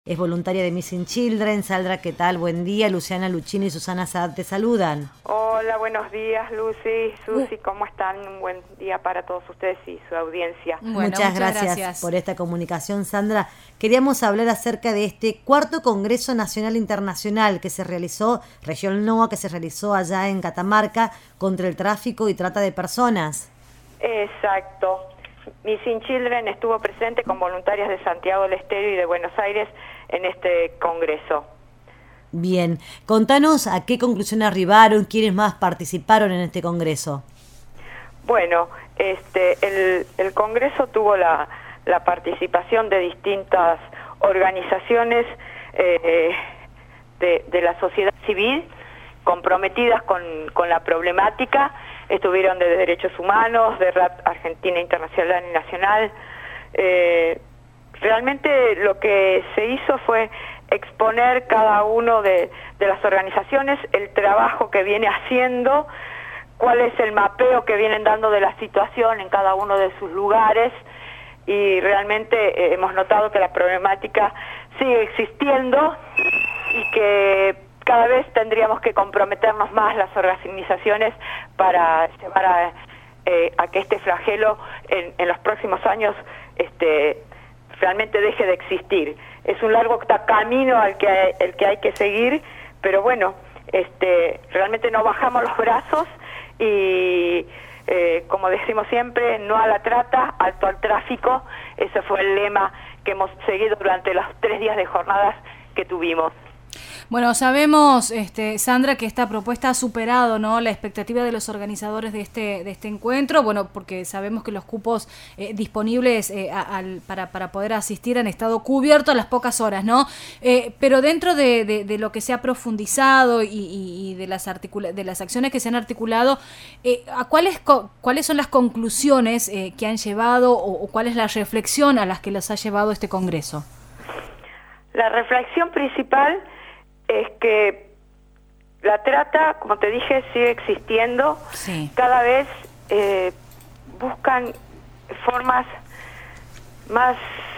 es voluntaria de Missing Children. Sandra, ¿qué tal? Buen día. Luciana Luchini y Susana Saad te saludan. Hola, buenos días, Lucy, Susi, ¿cómo están? Un buen día para todos ustedes y su audiencia. Bueno, muchas gracias por esta comunicación, Sandra. Queríamos hablar acerca de este cuarto Congreso Nacional Internacional que se realizó, Región NOA, que se realizó allá en Catamarca contra el tráfico y trata de personas. Exacto. Missing Children estuvo presente con voluntarias de Santiago del Estero y de Buenos Aires en este congreso. Bien, contanos a qué conclusión arribaron, quiénes más participaron en este congreso. Bueno, el congreso tuvo la participación de distintas organizaciones de la sociedad civil comprometidas con la problemática. Estuvieron de derechos humanos, de RAT Argentina Internacional y Nacional. Realmente lo que se hizo fue exponer cada uno de las organizaciones el trabajo que viene haciendo, cuál es el mapeo que vienen dando de la situación en cada uno de sus lugares, y realmente hemos notado que la problemática sigue existiendo y que cada vez tendríamos que comprometernos más las organizaciones para llevar a que este flagelo en los próximos años realmente deje de existir. Es un largo camino el que hay que seguir, pero bueno, realmente no bajamos los brazos y como decimos siempre, no a la trata, alto al tráfico. Ese fue el lema que hemos seguido durante los 3 días de jornadas que tuvimos. Bueno, sabemos, Sandra, que esta propuesta ha superado, ¿no?, la expectativa de los organizadores de este encuentro, bueno, porque sabemos que los cupos disponibles para poder asistir han estado cubiertos a las pocas horas, ¿no? Pero dentro de lo que se ha profundizado y de las acciones que se han articulado, ¿cuáles son las conclusiones que han llevado o cuál es la reflexión a las que los ha llevado este congreso? La reflexión principal es que la trata, como te dije, sigue existiendo. Sí. Cada vez buscan formas más,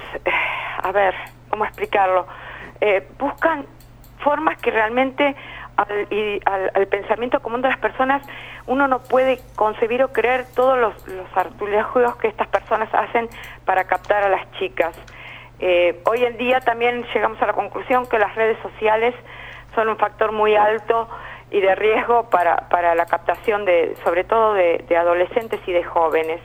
¿cómo explicarlo? Buscan formas que realmente al pensamiento común de las personas uno no puede concebir o creer todos los artilugios que estas personas hacen para captar a las chicas. Hoy en día también llegamos a la conclusión que las redes sociales son un factor muy alto y de riesgo para la captación sobre todo de adolescentes y de jóvenes.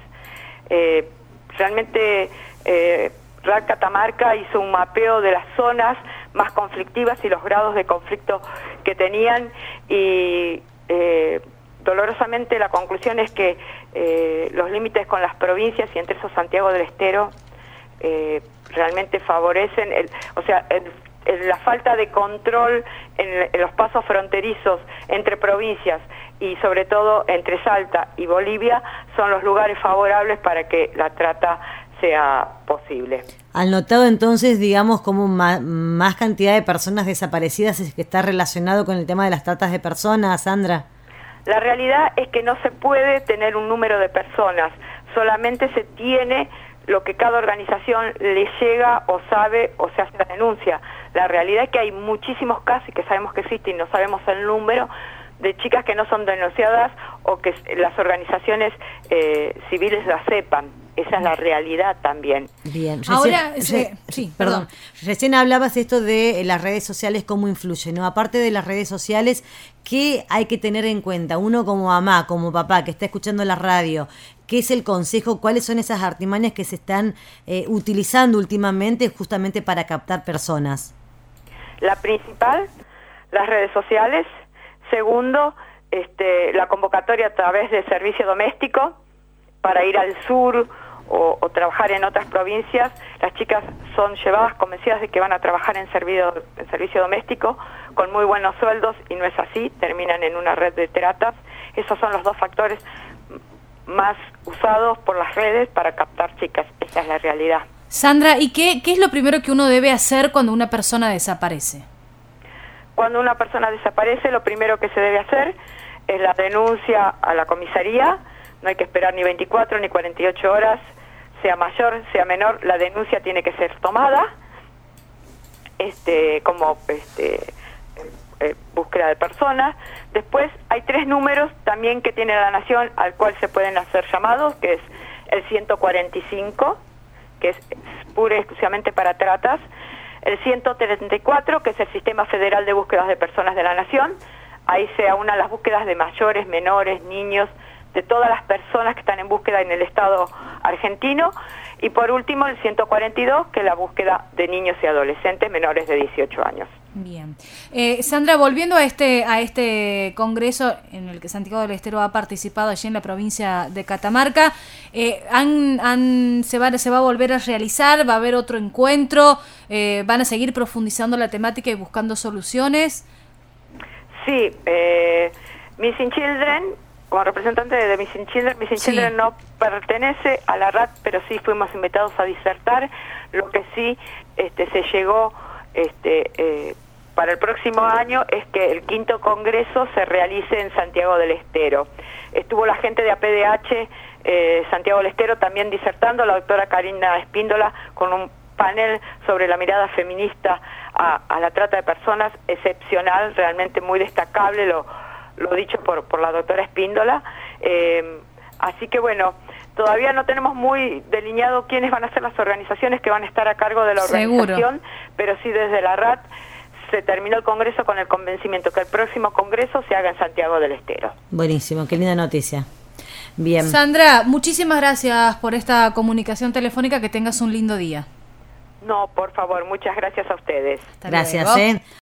Realmente RAD Catamarca hizo un mapeo de las zonas más conflictivas y los grados de conflicto que tenían, y dolorosamente la conclusión es que los límites con las provincias y entre esos Santiago del Estero realmente favorecen la falta de control en los pasos fronterizos entre provincias y sobre todo entre Salta y Bolivia son los lugares favorables para que la trata sea posible. ¿Han notado entonces, digamos, como más cantidad de personas desaparecidas es que está relacionado con el tema de las tratas de personas, Sandra? La realidad es que no se puede tener un número de personas, solamente se tiene lo que cada organización le llega o sabe o se hace la denuncia. La realidad es que hay muchísimos casos que sabemos que existen y no sabemos el número de chicas que no son denunciadas o que las organizaciones civiles la sepan. Esa es la realidad también. Bien. Ahora, perdón. Recién hablabas esto de las redes sociales, cómo influyen, ¿no? Aparte de las redes sociales, ¿qué hay que tener en cuenta? Uno como mamá, como papá, que está escuchando la radio, ¿qué es el consejo? ¿Cuáles son esas artimañas que se están utilizando últimamente justamente para captar personas? La principal, las redes sociales. Segundo, la convocatoria a través de servicio doméstico para ir al sur o trabajar en otras provincias. Las chicas son llevadas convencidas de que van a trabajar en servicio doméstico con muy buenos sueldos y no es así, terminan en una red de tratas. Esos son los 2 factores más usados por las redes para captar chicas. Esa es la realidad. Sandra, ¿y qué es lo primero que uno debe hacer cuando una persona desaparece? Cuando una persona desaparece, lo primero que se debe hacer es la denuncia a la comisaría. No hay que esperar ni 24 ni 48 horas, sea mayor, sea menor, la denuncia tiene que ser tomada. como búsqueda de personas. Después hay 3 números también que tiene la Nación al cual se pueden hacer llamados, que es el 145, que es pura y exclusivamente para tratas, el 134, que es el Sistema Federal de Búsquedas de Personas de la Nación. Ahí se aunan las búsquedas de mayores, menores, niños, de todas las personas que están en búsqueda en el Estado argentino. Y por último, el 142, que es la búsqueda de niños y adolescentes menores de 18 años. Bien. Sandra, volviendo a este congreso en el que Santiago del Estero ha participado allí en la provincia de Catamarca, se va a volver a realizar, va a haber otro encuentro, van a seguir profundizando la temática y buscando soluciones. Sí, Missing Children, como representante de Missing Children no pertenece a la RAT, pero sí fuimos invitados a disertar. Lo que sí se llegó para el próximo año es que el 5º congreso se realice en Santiago del Estero. Estuvo la gente de APDH Santiago del Estero también disertando, la doctora Karina Espíndola, con un panel sobre la mirada feminista a la trata de personas, excepcional, realmente muy destacable, lo dicho por la doctora Espíndola. Así que bueno, todavía no tenemos muy delineado quiénes van a ser las organizaciones que van a estar a cargo de la organización, pero sí desde la RAT se terminó el congreso con el convencimiento que el próximo congreso se haga en Santiago del Estero. Buenísimo, qué linda noticia. Bien. Sandra, muchísimas gracias por esta comunicación telefónica, que tengas un lindo día. No, por favor, muchas gracias a ustedes. Gracias,